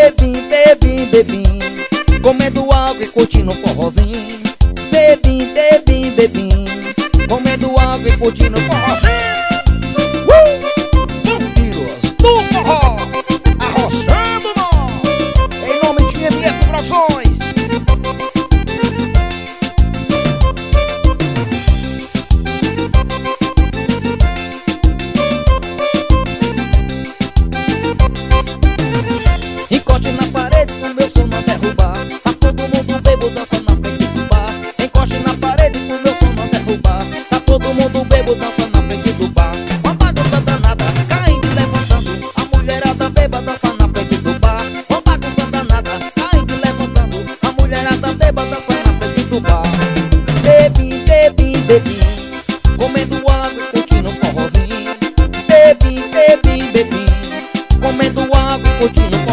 bebim, bebim, comendo água e curtindo um forrozinho. Bebim, bebim, bebim, comendo água e curtindo um forrozinho. Vampiros do forró, arrochando nós, em nome de MF Produções. Encoste na parede pro meu som não derrubar. Tá todo mundo bebo dançando na frente do bar. Encoste na parede pro meu som não derrubar. Tá todo mundo bebo dançando na frente do bar. Uma bagunça danada, caindo e levantando. A mulherada beba dançando na frente do bar. Uma bagunça danada, caindo e levantando. A mulherada beba dançando na frente do bar. Bebim, bebim, bebim, comendo água e curtindo um forrozinho. Bebim, bebim, bebim, comendo água e curtindo um forrozinho.